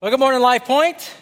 Well, good morning, Life Point.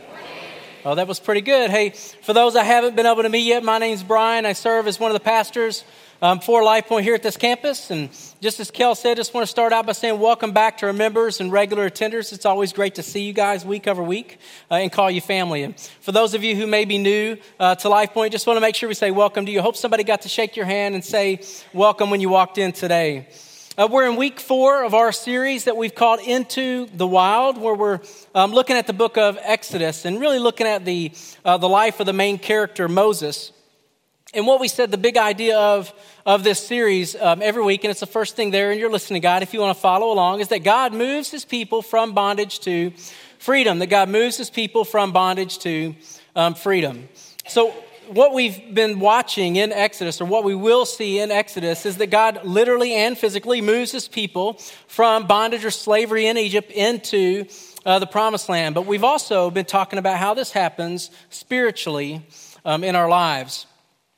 Oh, that was pretty good. Hey, for those I haven't been able to meet yet, my name's Brian. I serve as one of the pastors for Life Point here at this campus. And just as Kel said, just want to start out by saying welcome back to our members and regular attenders. It's always great to see you guys week over week and call you family. And for those of you who may be new to Life Point, just want to make sure we say welcome to you. Hope somebody got to shake your hand and say welcome when you walked in today. We're in week 4 of our series that we've called Into the Wild, where we're looking at the book of Exodus and really looking at the life of the main character, Moses. And what we said, the big idea of this series every week, and it's the first thing there in your listening guide if you want to follow along, is that God moves his people from bondage to freedom, that God moves his people from bondage to freedom. So what we've been watching in Exodus, or what we will see in Exodus, is that God literally and physically moves his people from bondage or slavery in Egypt into the Promised Land. But we've also been talking about how this happens spiritually in our lives.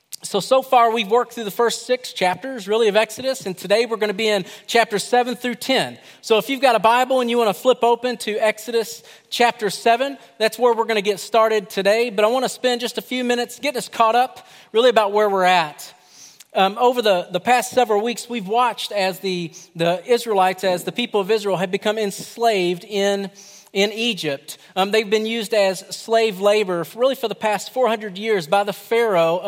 So far we've worked through the first 6 chapters, really, of Exodus, and today we're going to be in chapters 7 through 10. So if you've got a Bible and you want to flip open to Exodus chapter 7, that's where we're going to get started today. But I want to spend just a few minutes getting us caught up, really, about where we're at. Over the past several weeks, we've watched as the Israelites, as the people of Israel, have become enslaved in Egypt. They've been used as slave labor really for the past 400 years by the Pharaoh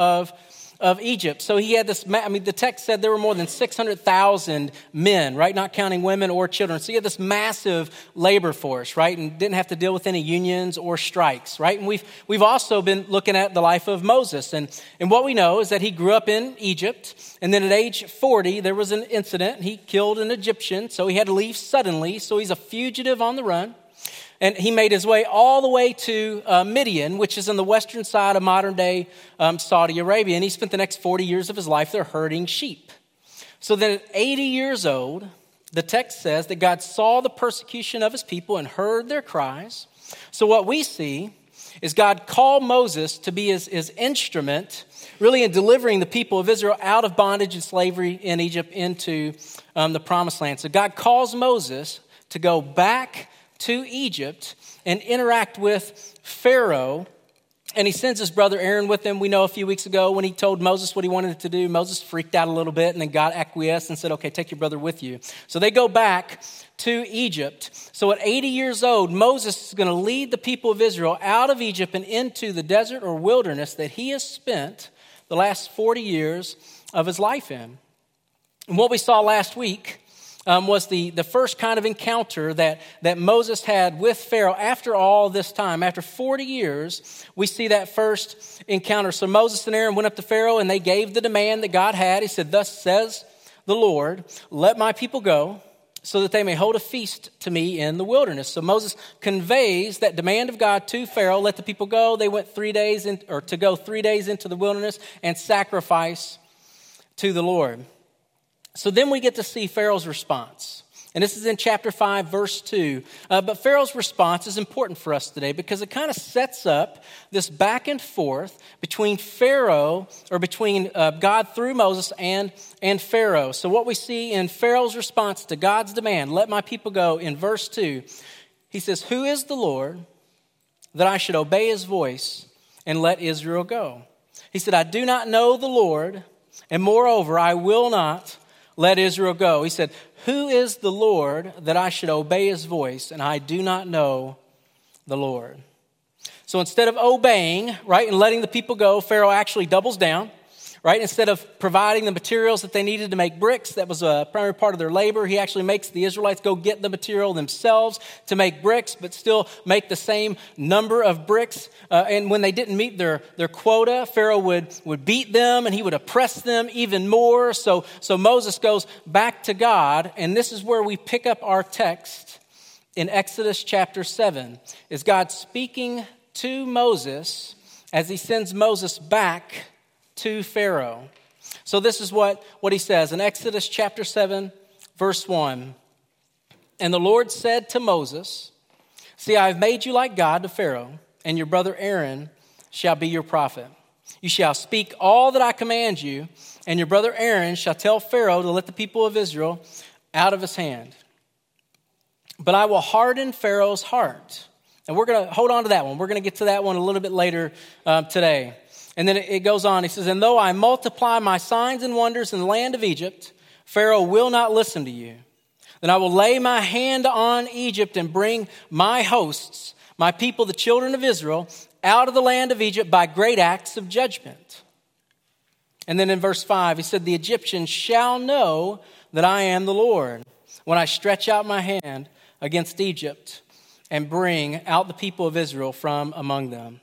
of Egypt. So he had this, the text said there were more than 600,000 men, right? Not counting women or children. So he had this massive labor force, right? And didn't have to deal with any unions or strikes, right? And we've also been looking at the life of Moses. And what we know is that he grew up in Egypt. And then at age 40, there was an incident. He killed an Egyptian. So he had to leave suddenly. So he's a fugitive on the run. And he made his way all the way to Midian, which is on the western side of modern-day Saudi Arabia. And he spent the next 40 years of his life there herding sheep. So then at 80 years old, the text says that God saw the persecution of his people and heard their cries. So what we see is God called Moses to be his instrument, really, in delivering the people of Israel out of bondage and slavery in Egypt into the Promised Land. So God calls Moses to go back to Egypt and interact with Pharaoh, and he sends his brother Aaron with him. We know a few weeks ago when he told Moses what he wanted to do, Moses freaked out a little bit, and then God acquiesced and said, okay, take your brother with you. So they go back to Egypt. So at 80 years old, Moses is going to lead the people of Israel out of Egypt and into the desert or wilderness that he has spent the last 40 years of his life in. And what we saw last week was the first kind of encounter that Moses had with Pharaoh after all this time. After 40 years, we see that first encounter. So Moses and Aaron went up to Pharaoh and they gave the demand that God had. He said, "Thus says the Lord, let my people go so that they may hold a feast to me in the wilderness." So Moses conveys that demand of God to Pharaoh, let the people go. They went 3 days to go 3 days into the wilderness and sacrifice to the Lord. So then we get to see Pharaoh's response. And this is in chapter 5, verse 2. But Pharaoh's response is important for us today because it kind of sets up this back and forth between Pharaoh, or between God through Moses and Pharaoh. So what we see in Pharaoh's response to God's demand, let my people go, in verse 2, he says, "Who is the Lord that I should obey his voice and let Israel go?" He said, "I do not know the Lord, and moreover, I will not let Israel go." He said, "Who is the Lord that I should obey his voice? And I do not know the Lord." So instead of obeying, right, and letting the people go, Pharaoh actually doubles down, right? Instead of providing the materials that they needed to make bricks, that was a primary part of their labor, he actually makes the Israelites go get the material themselves to make bricks, but still make the same number of bricks. And when they didn't meet their quota, Pharaoh would beat them and he would oppress them even more. So Moses goes back to God, and this is where we pick up our text in Exodus chapter 7. Is God speaking to Moses as he sends Moses back to Pharaoh. So this is what he says in Exodus chapter 7, verse 1. "And the Lord said to Moses, see, I have made you like God to Pharaoh, and your brother Aaron shall be your prophet. You shall speak all that I command you, and your brother Aaron shall tell Pharaoh to let the people of Israel out of his hand. But I will harden Pharaoh's heart, And we're going to hold on to that one. We're going to get to that one a little bit later today. And then it goes on. He says, and though I multiply my signs and wonders in the land of Egypt, Pharaoh will not listen to you. Then I will lay my hand on Egypt and bring my hosts, my people, the children of Israel, out of the land of Egypt by great acts of judgment. And then in verse 5, he said, the Egyptians shall know that I am the Lord when I stretch out my hand against Egypt and bring out the people of Israel from among them.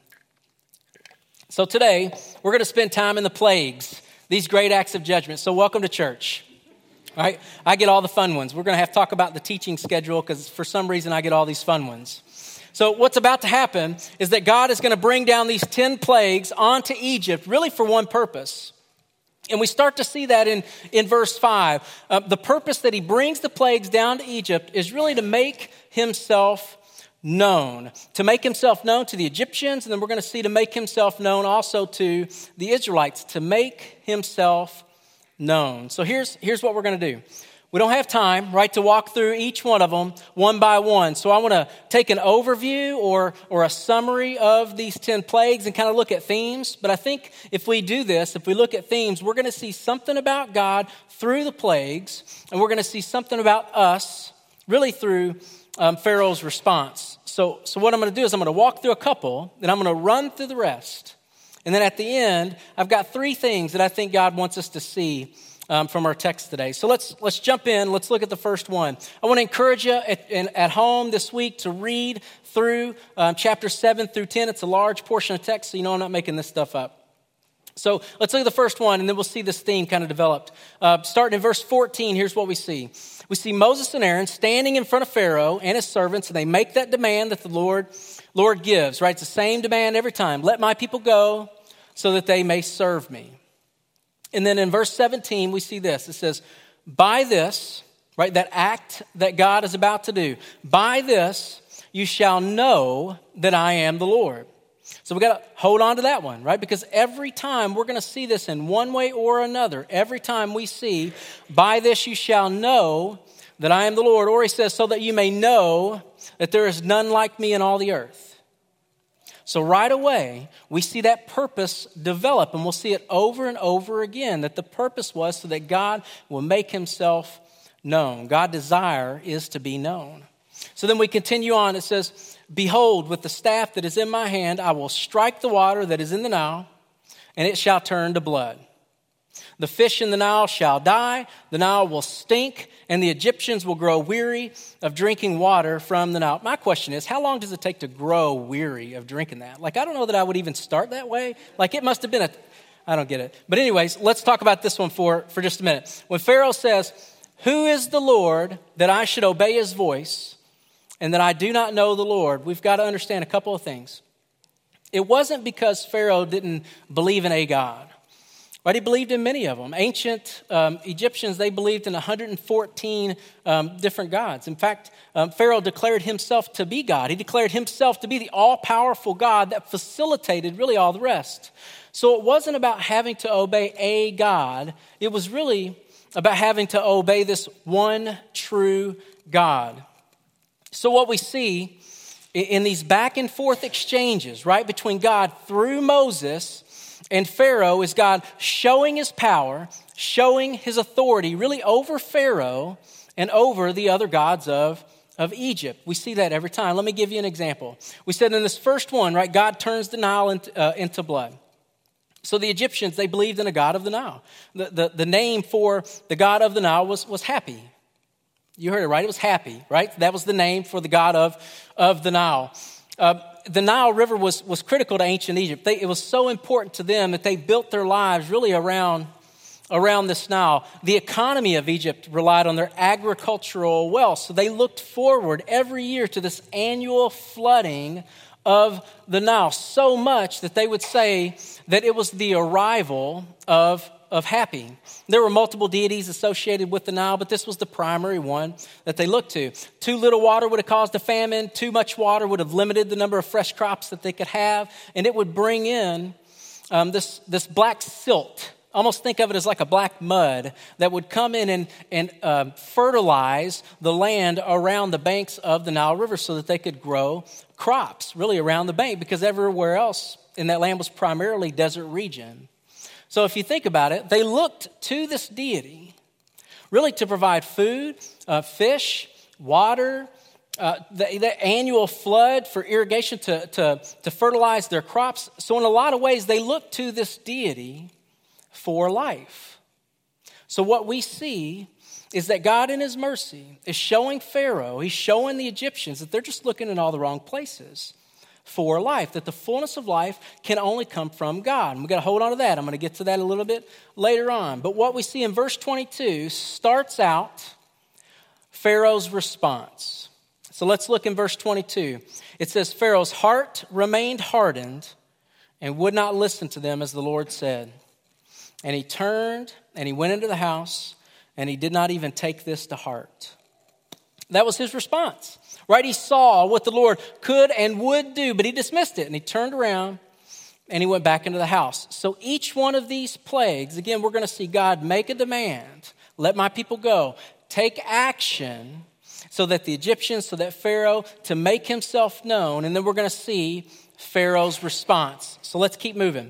So today, we're going to spend time in the plagues, these great acts of judgment. So welcome to church. All right, I get all the fun ones. We're going to have to talk about the teaching schedule because for some reason I get all these fun ones. So what's about to happen is that God is going to bring down these 10 plagues onto Egypt, really for one purpose. And we start to see that in verse 5. The purpose that he brings the plagues down to Egypt is really to make himself known. To make himself known to the Egyptians, and then we're going to see to make himself known also to the Israelites. To make himself known. So here's what we're going to do. We don't have time, right, to walk through each one of them one by one. So I want to take an overview or a summary of these 10 plagues and kind of look at themes. But I think if we do this, if we look at themes, we're going to see something about God through the plagues, and we're going to see something about us really through Pharaoh's response. So what I'm going to do is I'm going to walk through a couple, then I'm going to run through the rest. And then at the end, I've got 3 things that I think God wants us to see from our text today. So let's jump in. Let's look at the first one. I want to encourage you at home this week to read through chapter 7 through 10. It's a large portion of text, so you know I'm not making this stuff up. So let's look at the first one, and then we'll see this theme kind of developed. Starting in verse 14, here's what we see. We see Moses and Aaron standing in front of Pharaoh and his servants, and they make that demand that the Lord gives, right? It's the same demand every time. Let my people go so that they may serve me. And then in verse 17, we see this. It says, by this, right, that act that God is about to do, by this you shall know that I am the Lord. So we got to hold on to that one, right? Because every time we're going to see this in one way or another, every time we see, by this you shall know that I am the Lord, or he says, so that you may know that there is none like me in all the earth. So right away, we see that purpose develop, and we'll see it over and over again, that the purpose was so that God will make himself known. God's desire is to be known. So then we continue on. It says, behold, with the staff that is in my hand, I will strike the water that is in the Nile, and it shall turn to blood. The fish in the Nile shall die, the Nile will stink, and the Egyptians will grow weary of drinking water from the Nile. My question is, how long does it take to grow weary of drinking that? Like, I don't know that I would even start that way. Like, it must have been I don't get it. But anyways, let's talk about this one for just a minute. When Pharaoh says, who is the Lord that I should obey his voice and that I do not know the Lord? We've got to understand a couple of things. It wasn't because Pharaoh didn't believe in a God. Right, he believed in many of them. Ancient Egyptians, they believed in 114 different gods. In fact, Pharaoh declared himself to be God. He declared himself to be the all-powerful God that facilitated really all the rest. So it wasn't about having to obey a God. It was really about having to obey this one true God. So what we see in these back and forth exchanges, right, between God through Moses and Pharaoh is God showing his power, showing his authority really over Pharaoh and over the other gods of Egypt. We see that every time. Let me give you an example. We said in this first one, right, God turns the Nile into blood. So the Egyptians, they believed in a god of the Nile. The name for the god of the Nile was Happy. You heard it right. It was Happy, right? That was the name for the god of the Nile. The Nile River was critical to ancient Egypt. It was so important to them that they built their lives really around this Nile. The economy of Egypt relied on their agricultural wealth. So they looked forward every year to this annual flooding of the Nile, so much that they would say that it was the arrival of Happy. There were multiple deities associated with the Nile, but this was the primary one that they looked to. Too little water would have caused a famine. Too much water would have limited the number of fresh crops that they could have, and it would bring in this black silt Almost think of it as like a black mud that would come in and fertilize the land around the banks of the Nile River so that they could grow crops really around the bank, because everywhere else in that land was primarily desert region. So if you think about it, they looked to this deity really to provide food, fish, water, the annual flood for irrigation to fertilize their crops. So in a lot of ways, they looked to this deity for life. So what we see is that God in his mercy is showing Pharaoh, he's showing the Egyptians that they're just looking in all the wrong places for life, that the fullness of life can only come from God. And we've got to hold on to that. I'm going to get to that a little bit later on. But what we see in verse 22 starts out Pharaoh's response. So let's look in verse 22. It says, Pharaoh's heart remained hardened and would not listen to them as the Lord said. And he turned and he went into the house, and he did not even take this to heart. That was his response, right? He saw what the Lord could and would do, but he dismissed it, and he turned around and he went back into the house. So each one of these plagues, again, we're going to see God make a demand, let my people go, take action so that the Egyptians, so that Pharaoh, to make himself known, and then we're going to see Pharaoh's response. So let's keep moving.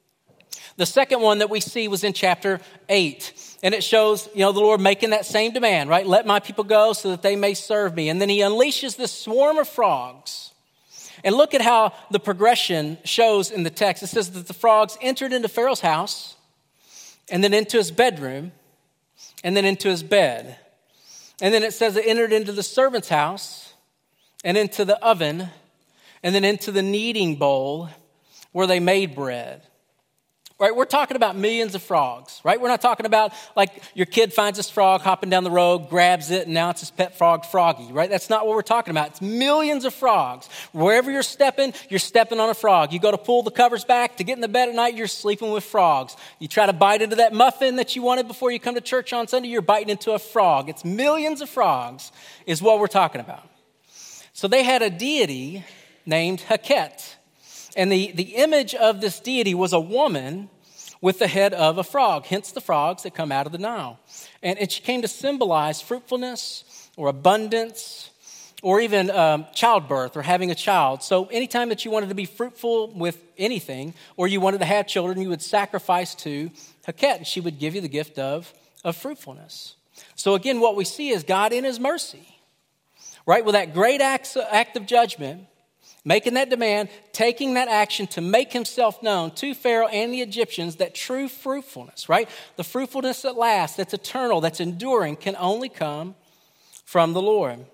The second one that we see was in chapter 8. And it shows, the Lord making that same demand, right? Let my people go so that they may serve me. And then he unleashes this swarm of frogs. And look at how the progression shows in the text. It says that the frogs entered into Pharaoh's house, and then into his bedroom, and then into his bed. And then it says it entered into the servant's house, and into the oven, and then into the kneading bowl where they made bread. Right, we're talking about millions of frogs, right? We're not talking about like your kid finds this frog hopping down the road, grabs it, and now it's his pet frog, Froggy, right? That's not what we're talking about. It's millions of frogs. Wherever you're stepping on a frog. You go to pull the covers back to get in the bed at night, you're sleeping with frogs. You try to bite into that muffin that you wanted before you come to church on Sunday, you're biting into a frog. It's millions of frogs is what we're talking about. So they had a deity named Heket. And the image of this deity was a woman with the head of a frog, hence the frogs that come out of the Nile. And she came to symbolize fruitfulness or abundance or even childbirth or having a child. So anytime that you wanted to be fruitful with anything or you wanted to have children, you would sacrifice to Heket, and she would give you the gift of fruitfulness. So again, what we see is God in his mercy, right, with that great act of judgment, making that demand, taking that action to make himself known to Pharaoh and the Egyptians, that true fruitfulness, right? The fruitfulness that lasts, that's eternal, that's enduring, can only come from the Lord.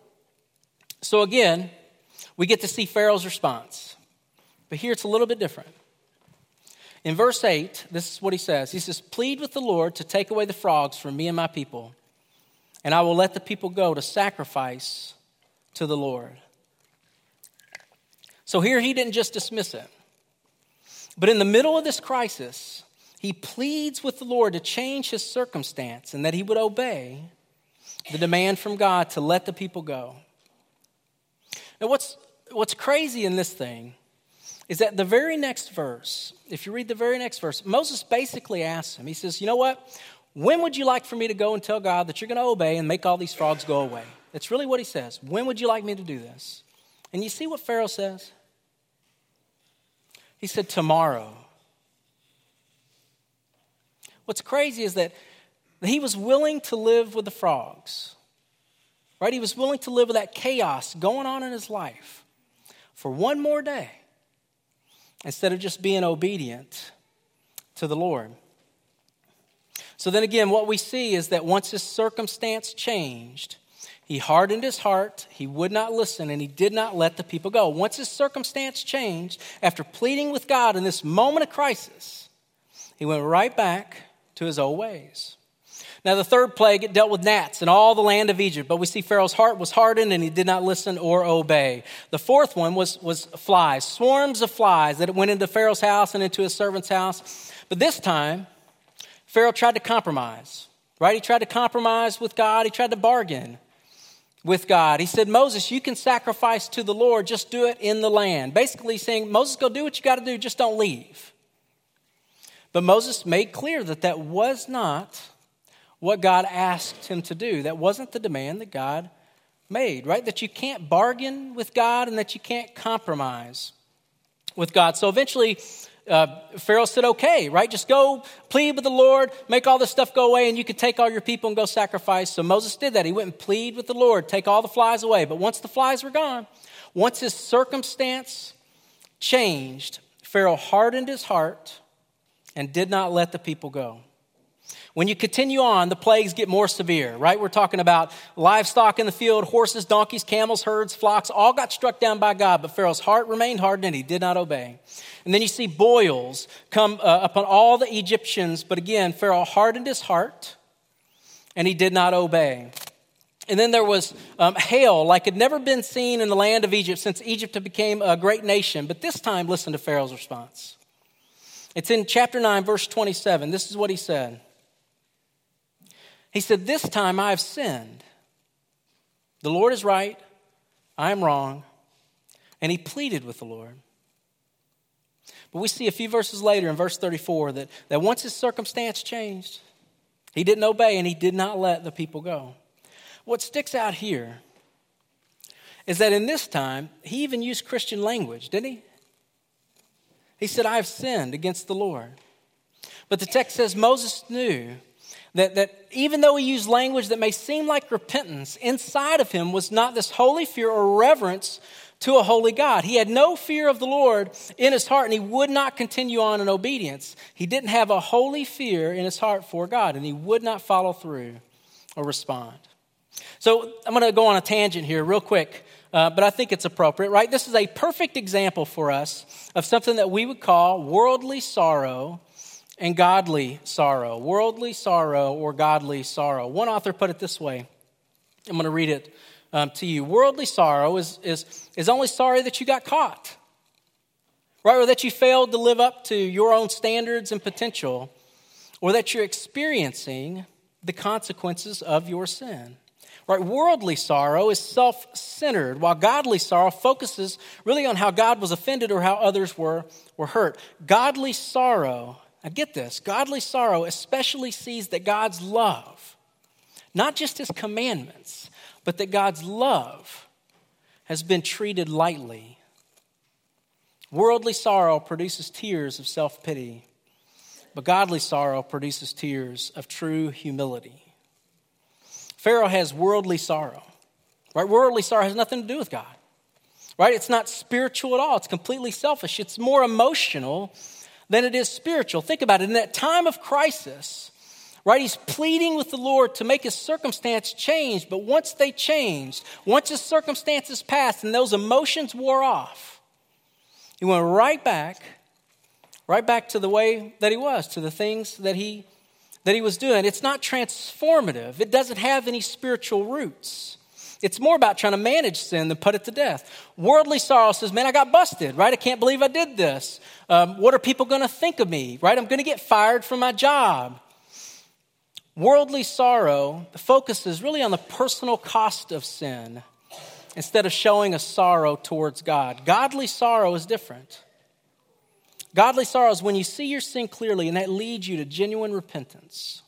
So again, we get to see Pharaoh's response. But here it's a little bit different. In verse 8, this is what he says. He says, plead with the Lord to take away the frogs from me and my people, and I will let the people go to sacrifice to the Lord. So here he didn't just dismiss it. But in the middle of this crisis, he pleads with the Lord to change his circumstance and that he would obey the demand from God to let the people go. Now what's crazy in this thing is that the very next verse, if you read the very next verse, Moses basically asks him, he says, you know what? When would you like for me to go and tell God that you're going to obey and make all these frogs go away? That's really what he says. When would you like me to do this? And you see what Pharaoh says? He said, tomorrow. What's crazy is that he was willing to live with the frogs, right? He was willing to live with that chaos going on in his life for one more day instead of just being obedient to the Lord. So then again, what we see is that once his circumstance changed, he hardened his heart, he would not listen, and he did not let the people go. Once his circumstance changed, after pleading with God in this moment of crisis, he went right back to his old ways. Now the third plague, it dealt with gnats in all the land of Egypt, but we see Pharaoh's heart was hardened and he did not listen or obey. The fourth one was flies, swarms of flies that went into Pharaoh's house and into his servant's house. But this time, Pharaoh tried to compromise, right? He tried to compromise with God. He tried to bargain with God. He said, Moses, you can sacrifice to the Lord, just do it in the land. Basically saying, Moses, go do what you got to do, just don't leave. But Moses made clear that that was not what God asked him to do. That wasn't the demand that God made, right? That you can't bargain with God and that you can't compromise with God. So eventually, Pharaoh said, okay, right? Just go plead with the Lord, make all this stuff go away, and you can take all your people and go sacrifice. So Moses did that. He went and pleaded with the Lord, take all the flies away. But once the flies were gone, once his circumstance changed, Pharaoh hardened his heart and did not let the people go. When you continue on, the plagues get more severe, right? We're talking about livestock in the field, horses, donkeys, camels, herds, flocks, all got struck down by God, but Pharaoh's heart remained hardened and he did not obey. And then you see boils come upon all the Egyptians, but again, Pharaoh hardened his heart and he did not obey. And then there was hail like had never been seen in the land of Egypt since Egypt became a great nation. But this time, listen to Pharaoh's response. It's in chapter 9, verse 27. This is what he said. He said, this time I have sinned. The Lord is right, I am wrong. And he pleaded with the Lord. But we see a few verses later in verse 34 that once his circumstance changed, he didn't obey and he did not let the people go. What sticks out here is that in this time, he even used Christian language, didn't he? He said, I have sinned against the Lord. But the text says Moses knew that even though he used language that may seem like repentance, inside of him was not this holy fear or reverence to a holy God. He had no fear of the Lord in his heart, and he would not continue on in obedience. He didn't have a holy fear in his heart for God, and he would not follow through or respond. So I'm going to go on a tangent here real quick, but I think it's appropriate, right? This is a perfect example for us of something that we would call worldly sorrow and godly sorrow. Worldly sorrow or godly sorrow. One author put it this way. I'm going to read it to you. Worldly sorrow is only sorry that you got caught, right? Or that you failed to live up to your own standards and potential, or that you're experiencing the consequences of your sin. Right? Worldly sorrow is self-centered, while godly sorrow focuses really on how God was offended or how others were hurt. Godly sorrow, now get this, godly sorrow especially sees that God's love, not just his commandments, but that God's love has been treated lightly. Worldly sorrow produces tears of self-pity, but godly sorrow produces tears of true humility. Pharaoh has worldly sorrow, right? Worldly sorrow has nothing to do with God, right? It's not spiritual at all. It's completely selfish. It's more emotional than it is spiritual. Think about it. In that time of crisis, right, he's pleading with the Lord to make his circumstance change. But once they changed, once his circumstances passed and those emotions wore off, he went right back to the way that he was, to the things that he was doing. It's not transformative. It doesn't have any spiritual roots. It's more about trying to manage sin than put it to death. Worldly sorrow says, man, I got busted, right? I can't believe I did this. What are people going to think of me, right? I'm going to get fired from my job. Worldly sorrow focuses really on the personal cost of sin instead of showing a sorrow towards God. Godly sorrow is different. Godly sorrow is when you see your sin clearly and that leads you to genuine repentance.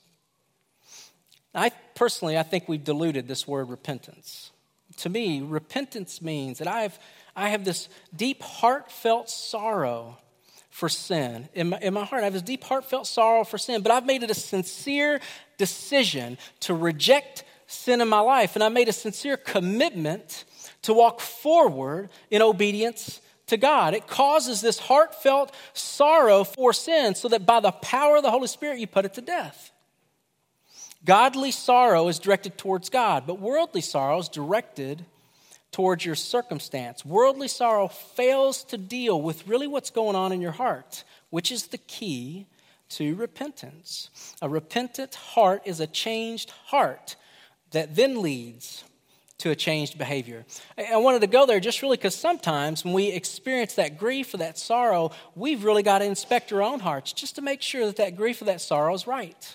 I think we've diluted this word repentance. To me, repentance means that I have this deep heartfelt sorrow for sin. In my heart, I have this deep heartfelt sorrow for sin, but I've made it a sincere decision to reject sin in my life, and I made a sincere commitment to walk forward in obedience to God. It causes this heartfelt sorrow for sin so that by the power of the Holy Spirit, you put it to death. Godly sorrow is directed towards God, but worldly sorrow is directed towards your circumstance. Worldly sorrow fails to deal with really what's going on in your heart, which is the key to repentance. A repentant heart is a changed heart that then leads to a changed behavior. I wanted to go there just really because sometimes when we experience that grief or that sorrow, we've really got to inspect our own hearts just to make sure that grief or that sorrow is right.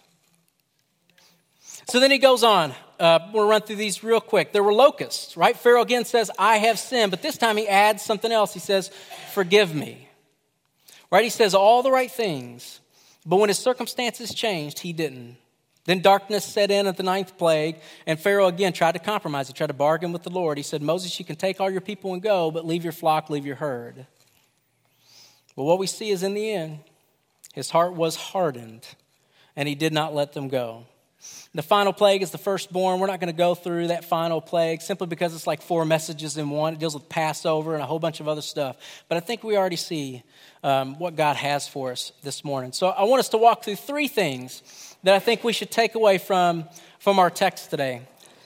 So then he goes on. We'll run through these real quick. There were locusts, right? Pharaoh again says, I have sinned. But this time he adds something else. He says, forgive me. Right? He says all the right things. But when his circumstances changed, he didn't. Then darkness set in at the 9th plague, and Pharaoh again tried to compromise. He tried to bargain with the Lord. He said, Moses, you can take all your people and go, but leave your flock, leave your herd. But what we see is in the end, his heart was hardened, and he did not let them go. The final plague is the firstborn. We're not going to go through that final plague simply because it's like 4 messages in one. It deals with Passover and a whole bunch of other stuff. But I think we already see what God has for us this morning. So I want us to walk through 3 things that I think we should take away from our text today.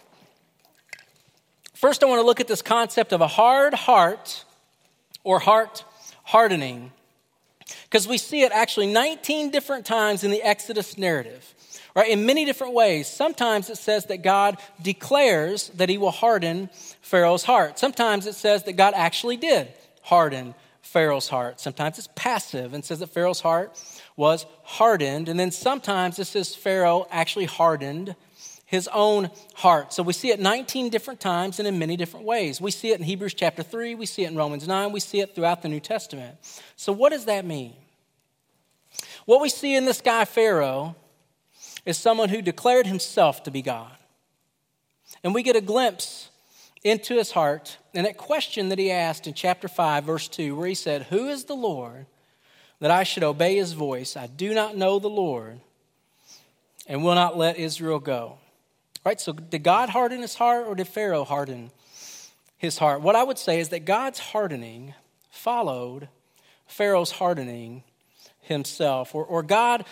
First, I want to look at this concept of a hard heart or heart hardening, because we see it actually 19 different times in the Exodus narrative. Right, in many different ways. Sometimes it says that God declares that he will harden Pharaoh's heart. Sometimes it says that God actually did harden Pharaoh's heart. Sometimes it's passive and says that Pharaoh's heart was hardened. And then sometimes it says Pharaoh actually hardened his own heart. So we see it 19 different times and in many different ways. We see it in Hebrews chapter 3. We see it in Romans 9. We see it throughout the New Testament. So what does that mean? What we see in this guy Pharaoh is someone who declared himself to be God. And we get a glimpse into his heart and that question that he asked in chapter 5, verse 2, where he said, who is the Lord that I should obey his voice? I do not know the Lord and will not let Israel go. Right? So did God harden his heart or did Pharaoh harden his heart? What I would say is that God's hardening followed Pharaoh's hardening himself. Or God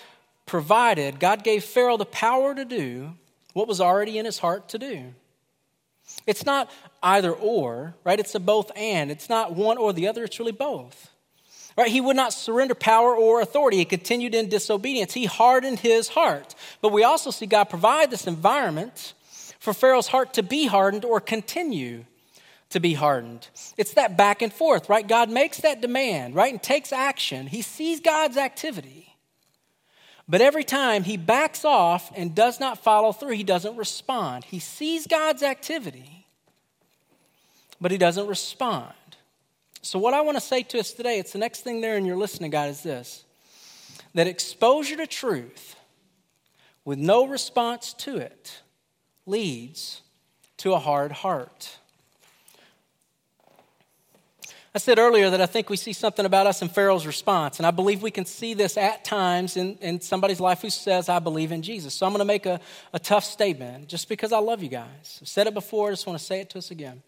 gave Pharaoh the power to do what was already in his heart to do. It's not either or, right? It's a both and. It's not one or the other. It's really both. Right? He would not surrender power or authority. He continued in disobedience. He hardened his heart. But we also see God provide this environment for Pharaoh's heart to be hardened or continue to be hardened. It's that back and forth, right? God makes that demand, right? And takes action. He sees God's activity. But every time he backs off and does not follow through, he doesn't respond. He sees God's activity, but he doesn't respond. So what I want to say to us today, it's the next thing there in your listening guide, is this: that exposure to truth with no response to it leads to a hard heart. I said earlier that I think we see something about us in Pharaoh's response, and I believe we can see this at times in somebody's life who says, I believe in Jesus. So I'm going to make a tough statement just because I love you guys. I've said it before, I just want to say it to us again.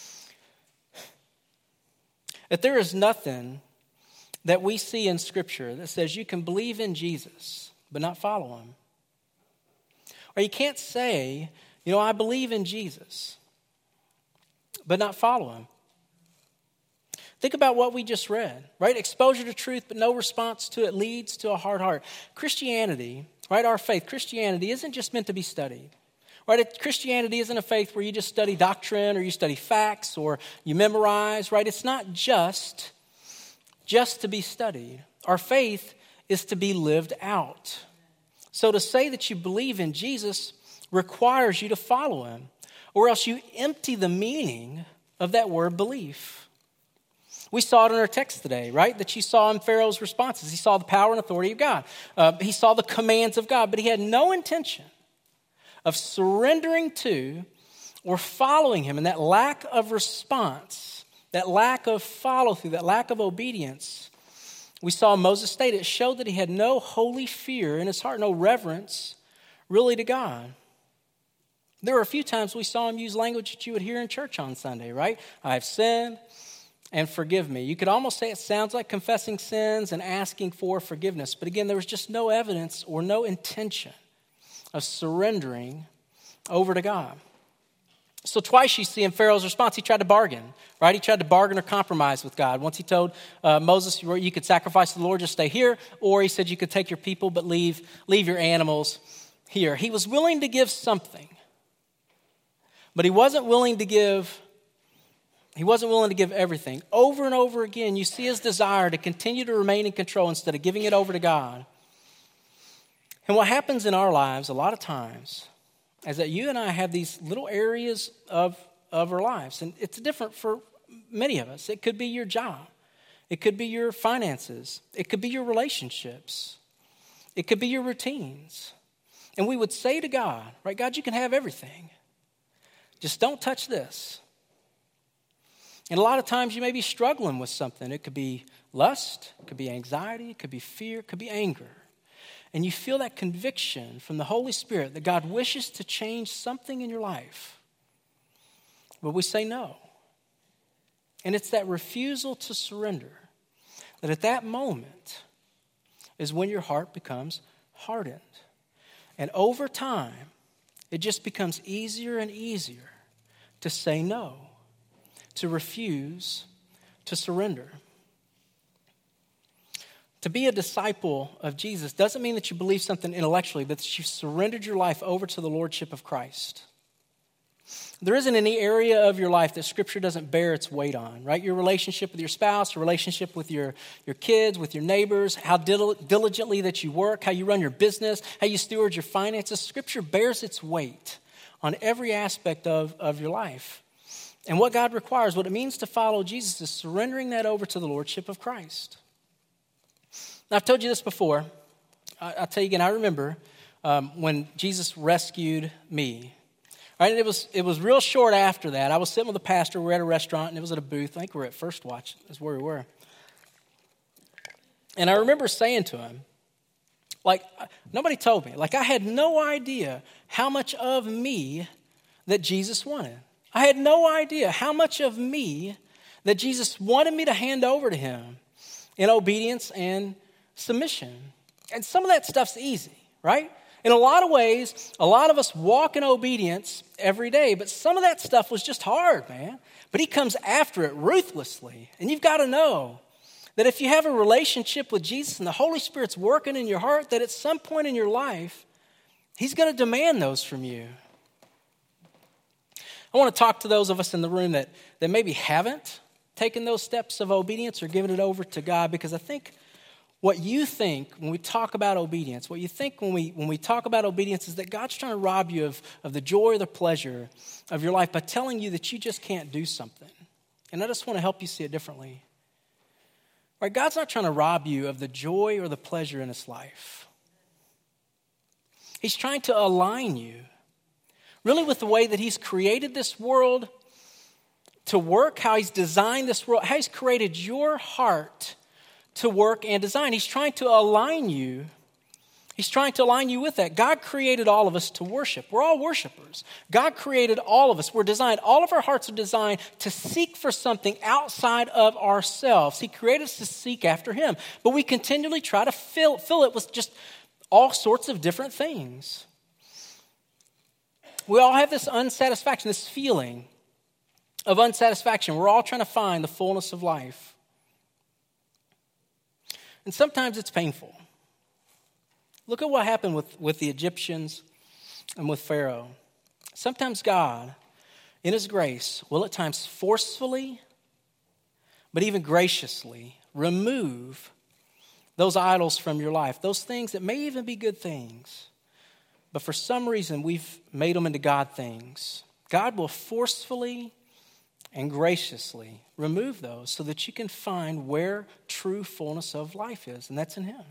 That there is nothing that we see in Scripture that says you can believe in Jesus but not follow him. Or you can't say, I believe in Jesus but not follow him. Think about what we just read, right? Exposure to truth, but no response to it leads to a hard heart. Christianity, right, our faith, Christianity isn't just meant to be studied, right? Christianity isn't a faith where you just study doctrine or you study facts or you memorize, right? It's not just to be studied. Our faith is to be lived out. So to say that you believe in Jesus requires you to follow him, or else you empty the meaning of that word belief. We saw it in our text today, right? That you saw in Pharaoh's responses. He saw the power and authority of God. He saw the commands of God, but he had no intention of surrendering to or following him. And that lack of response, that lack of follow through, that lack of obedience, we saw Moses state, it showed that he had no holy fear in his heart, no reverence really to God. There were a few times we saw him use language that you would hear in church on Sunday, right? I have sinned, and forgive me. You could almost say it sounds like confessing sins and asking for forgiveness. But again, there was just no evidence or no intention of surrendering over to God. So twice you see in Pharaoh's response, he tried to bargain, right? He tried to bargain or compromise with God. Once he told Moses, you could sacrifice to the Lord, just stay here. Or he said you could take your people, but leave your animals here. He was willing to give something, but he wasn't willing to give everything. Over and over again, you see his desire to continue to remain in control instead of giving it over to God. And what happens in our lives a lot of times is that you and I have these little areas of our lives. And it's different for many of us. It could be your job. It could be your finances. It could be your relationships. It could be your routines. And we would say to God, right, God, you can have everything. Just don't touch this. And a lot of times you may be struggling with something. It could be lust, it could be anxiety, it could be fear, it could be anger. And you feel that conviction from the Holy Spirit that God wishes to change something in your life. But we say no. And it's that refusal to surrender that at that moment is when your heart becomes hardened. And over time, it just becomes easier and easier to say no, to refuse, to surrender. To be a disciple of Jesus doesn't mean that you believe something intellectually, but that you've surrendered your life over to the Lordship of Christ. There isn't any area of your life that Scripture doesn't bear its weight on, right? Your relationship with your spouse, your relationship with your kids, with your neighbors, how diligently that you work, how you run your business, how you steward your finances. Scripture bears its weight on every aspect of your life. And what God requires, what it means to follow Jesus, is surrendering that over to the Lordship of Christ. Now, I've told you this before. I'll tell you again, I remember when Jesus rescued me. Right, and it was real short after that. I was sitting with a pastor. We were at a restaurant, and it was at a booth. I think we were at First Watch. That's where we were. And I remember saying to him, like, nobody told me. Like, I had no idea how much of me that Jesus wanted. I had no idea how much of me that Jesus wanted me to hand over to him in obedience and submission. And some of that stuff's easy, right? In a lot of ways, a lot of us walk in obedience every day, but some of that stuff was just hard, man. But he comes after it ruthlessly. And you've got to know that if you have a relationship with Jesus and the Holy Spirit's working in your heart, that at some point in your life, he's going to demand those from you. I want to talk to those of us in the room that maybe haven't taken those steps of obedience or given it over to God, because I think what you think when we talk about obedience, what you think when we talk about obedience is that God's trying to rob you of the joy or the pleasure of your life by telling you that you just can't do something. And I just want to help you see it differently. Right? God's not trying to rob you of the joy or the pleasure in this life. He's trying to align you really with the way that he's created this world to work, how he's designed this world, how he's created your heart to work and design. He's trying to align you. He's trying to align you with that. God created all of us to worship. We're all worshipers. God created all of us. We're designed, all of our hearts are designed to seek for something outside of ourselves. He created us to seek after him. But we continually try to fill it with just all sorts of different things. We all have this unsatisfaction, this feeling of unsatisfaction. We're all trying to find the fullness of life. And sometimes it's painful. Look at what happened with the Egyptians and with Pharaoh. Sometimes God, in his grace, will at times forcefully, but even graciously, remove those idols from your life. Those things that may even be good things, but for some reason we've made them into God things. God will forcefully and graciously remove those so that you can find where true fullness of life is, and that's in him.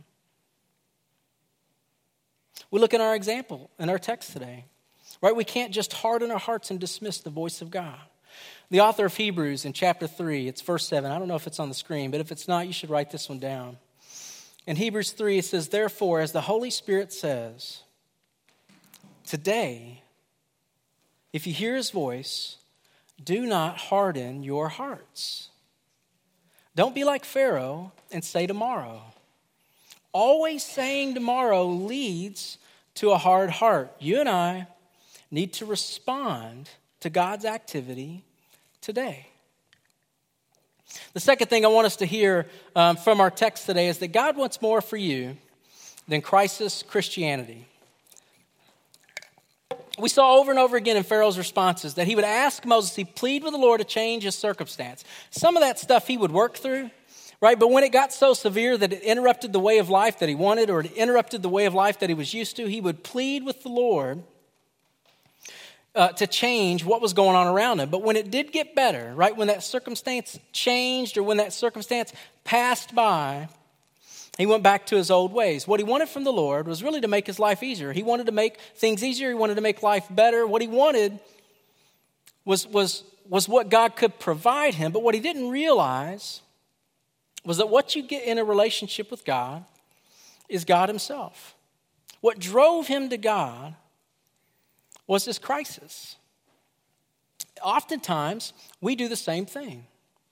We look at our example in our text today, right? We can't just harden our hearts and dismiss the voice of God. The author of Hebrews in chapter 3, it's verse 7. I don't know if it's on the screen, but if it's not, you should write this one down. In Hebrews 3, it says, "Therefore, as the Holy Spirit says, today, if you hear his voice, do not harden your hearts. Don't be like Pharaoh and say tomorrow. Always saying tomorrow leads to a hard heart." You and I need to respond to God's activity today. The second thing I want us to hear from our text today is that God wants more for you than crisis Christianity. We saw over and over again in Pharaoh's responses that he would ask Moses, he'd plead with the Lord to change his circumstance. Some of that stuff he would work through, right? But when it got so severe that it interrupted the way of life that he wanted, or it interrupted the way of life that he was used to, he would plead with the Lord to change what was going on around him. But when it did get better, right, when that circumstance changed or when that circumstance passed by, He went back to his old ways. What he wanted from the Lord was really to make his life easier. He wanted to make things easier. He wanted to make life better. What he wanted was what God could provide him. But what he didn't realize was that what you get in a relationship with God is God himself. What drove him to God was his crisis. Oftentimes, we do the same thing.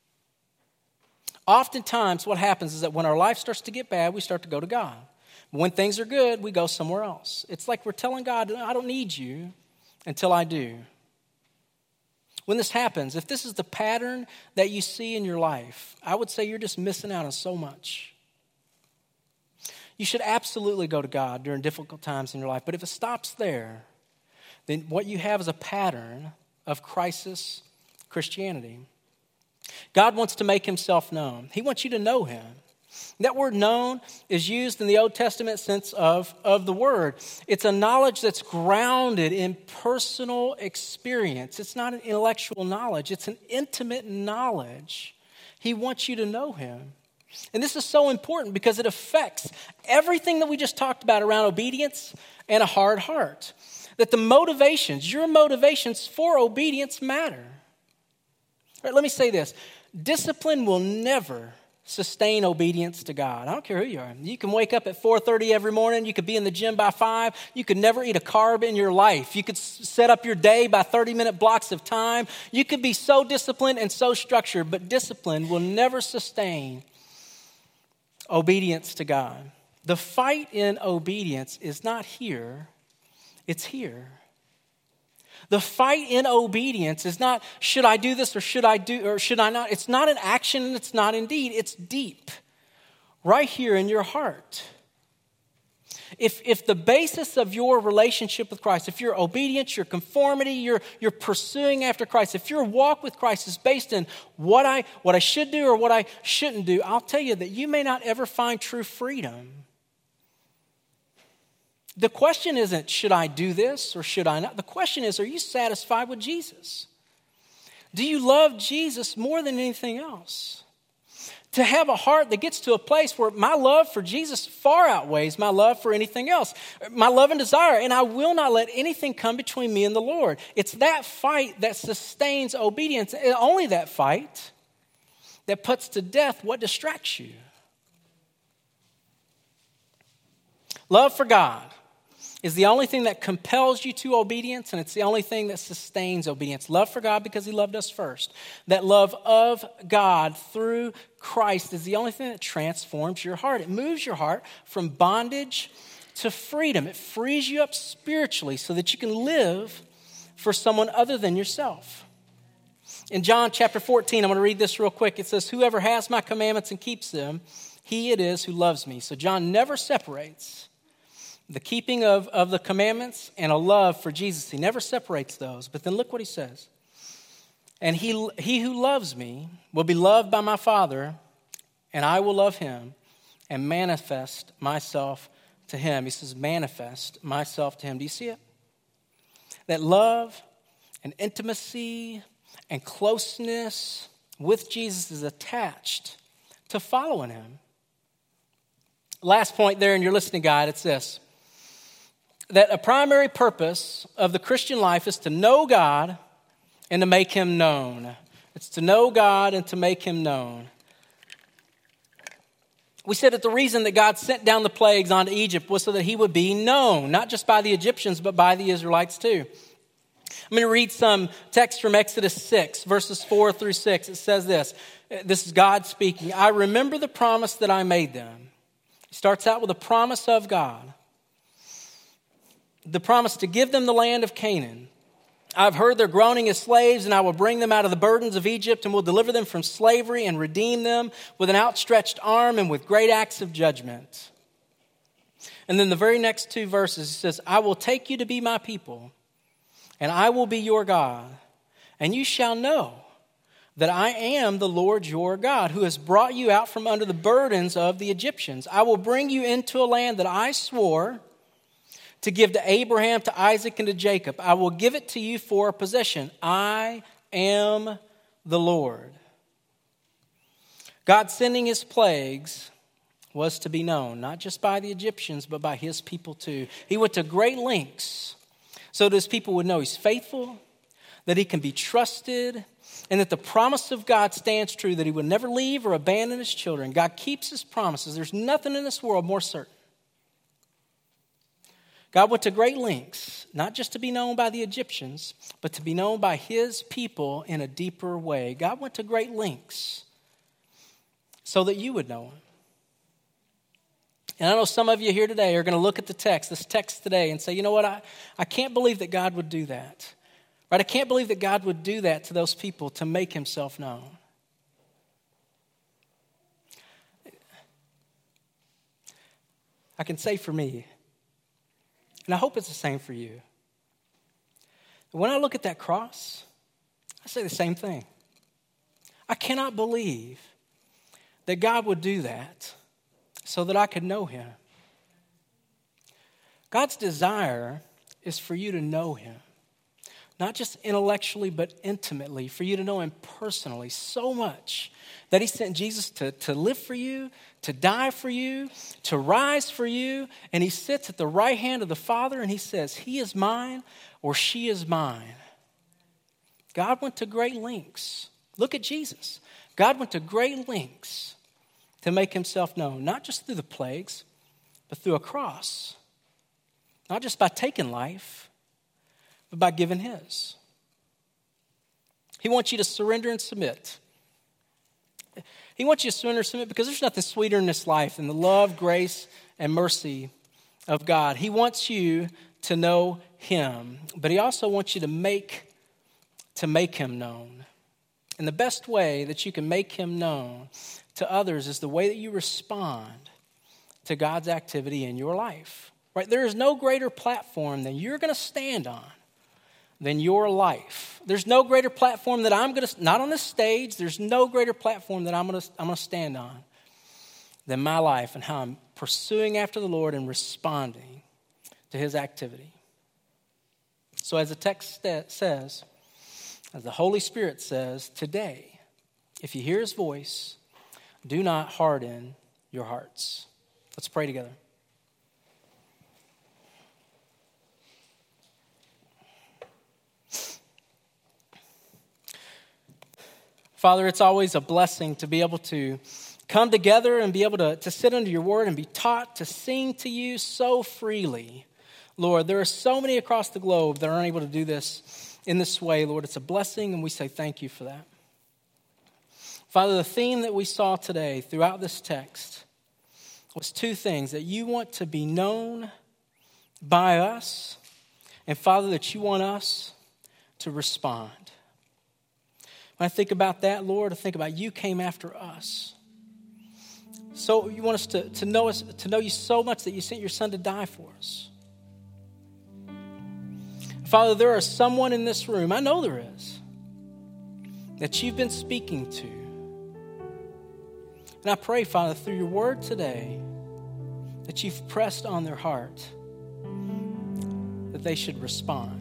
Oftentimes, what happens is that when our life starts to get bad, we start to go to God. When things are good, we go somewhere else. It's like we're telling God, I don't need you until I do. When this happens, if this is the pattern that you see in your life, I would say you're just missing out on so much. You should absolutely go to God during difficult times in your life. But if it stops there, then what you have is a pattern of crisis Christianity. God wants to make himself known. He wants you to know him. That word known is used in the Old Testament sense of the word. It's a knowledge that's grounded in personal experience. It's not an intellectual knowledge. It's an intimate knowledge. He wants you to know him. And this is so important because it affects everything that we just talked about around obedience and a hard heart. That the motivations, your motivations for obedience matter. All right, let me say this. Discipline will never sustain obedience to God. I don't care who you are. You can wake up at 4:30 every morning. You could be in the gym by 5. You could never eat a carb in your life. You could set up your day by 30-minute blocks of time. You could be so disciplined and so structured, but discipline will never sustain obedience to God. The fight in obedience is not here, it's here. The fight in obedience is not, should I do this or should I not? It's not an action and it's not in deed. It's deep, right here in your heart. If the basis of your relationship with Christ, if your obedience, your conformity, you're pursuing after Christ, if your walk with Christ is based in what I should do or what I shouldn't do, I'll tell you that you may not ever find true freedom. The question isn't, should I do this or should I not? The question is, are you satisfied with Jesus? Do you love Jesus more than anything else? To have a heart that gets to a place where my love for Jesus far outweighs my love for anything else, my love and desire, and I will not let anything come between me and the Lord. It's that fight that sustains obedience, and only that fight that puts to death what distracts you. Love for God is the only thing that compels you to obedience, and it's the only thing that sustains obedience. Love for God because he loved us first. That love of God through Christ is the only thing that transforms your heart. It moves your heart from bondage to freedom. It frees you up spiritually so that you can live for someone other than yourself. In John chapter 14, I'm going to read this real quick. It says, whoever has my commandments and keeps them, he it is who loves me. So John never separates the keeping of the commandments and a love for Jesus. He never separates those. But then look what he says. And he who loves me will be loved by my Father, and I will love him and manifest myself to him. He says, manifest myself to him. Do you see it? That love and intimacy and closeness with Jesus is attached to following him. Last point there in your listening guide, it's this. That a primary purpose of the Christian life is to know God and to make him known. It's to know God and to make him known. We said that the reason that God sent down the plagues onto Egypt was so that he would be known, not just by the Egyptians, but by the Israelites too. I'm going to read some text from Exodus 6, verses 4 through 6. It says this. This is God speaking. I remember the promise that I made them. He starts out with a promise of God. The promise to give them the land of Canaan. I've heard their groaning as slaves, and I will bring them out of the burdens of Egypt and will deliver them from slavery and redeem them with an outstretched arm and with great acts of judgment. And then the very next 2 verses, it says, I will take you to be my people, and I will be your God, and you shall know that I am the Lord your God, who has brought you out from under the burdens of the Egyptians. I will bring you into a land that I swore to give to Abraham, to Isaac, and to Jacob. I will give it to you for a possession. I am the Lord. God sending his plagues was to be known, not just by the Egyptians, but by his people too. He went to great lengths so that his people would know he's faithful, that he can be trusted, and that the promise of God stands true, that he would never leave or abandon his children. God keeps his promises. There's nothing in this world more certain. God went to great lengths, not just to be known by the Egyptians, but to be known by his people in a deeper way. God went to great lengths so that you would know him. And I know some of you here today are going to look at this text today, and say, you know what, I can't believe that God would do that. Right? I can't believe that God would do that to those people to make himself known. I can say for me, and I hope it's the same for you, when I look at that cross, I say the same thing. I cannot believe that God would do that so that I could know him. God's desire is for you to know him. Not just intellectually, but intimately, for you to know him personally so much that he sent Jesus to live for you, to die for you, to rise for you, and he sits at the right hand of the Father and he says, he is mine or she is mine. God went to great lengths. Look at Jesus. God went to great lengths to make himself known, not just through the plagues, but through a cross. Not just by taking life, but by giving his. He wants you to surrender and submit. He wants you to surrender and submit because there's nothing sweeter in this life than the love, grace, and mercy of God. He wants you to know him, but he also wants you to make him known. And the best way that you can make him known to others is the way that you respond to God's activity in your life. Right? There is no greater platform than you're going to stand on than your life. There's no greater platform that I'm going to, not on this stage, there's no greater platform that I'm going to stand on than my life and how I'm pursuing after the Lord and responding to his activity. So as the text says, as the Holy Spirit says, today, if you hear his voice, do not harden your hearts. Let's pray together. Father, it's always a blessing to be able to come together and be able to sit under your word and be taught to sing to you so freely. Lord, there are so many across the globe that aren't able to do this in this way. Lord, it's a blessing, and we say thank you for that. Father, the theme that we saw today throughout this text was two things: that you want to be known by us, and Father, that you want us to respond. When I think about that, Lord, I think about you came after us. So you want us to know you so much that you sent your son to die for us. Father, there is someone in this room, I know there is, that you've been speaking to. And I pray, Father, through your word today, that you've pressed on their heart that they should respond.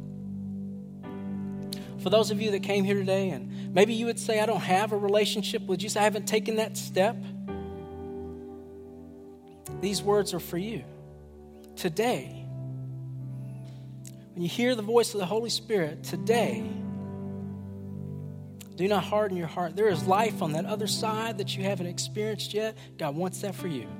For those of you that came here today, and maybe you would say, I don't have a relationship with Jesus, I haven't taken that step. These words are for you. Today, when you hear the voice of the Holy Spirit, today, do not harden your heart. There is life on that other side that you haven't experienced yet. God wants that for you.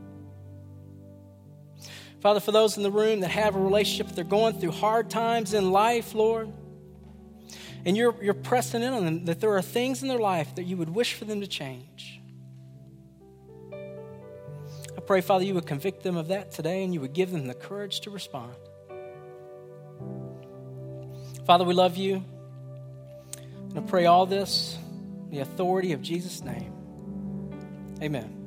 Father, for those in the room that have a relationship, they're going through hard times in life, Lord, and you're pressing in on them, that there are things in their life that you would wish for them to change. I pray, Father, you would convict them of that today, and you would give them the courage to respond. Father, we love you. And I pray all this in the authority of Jesus' name. Amen.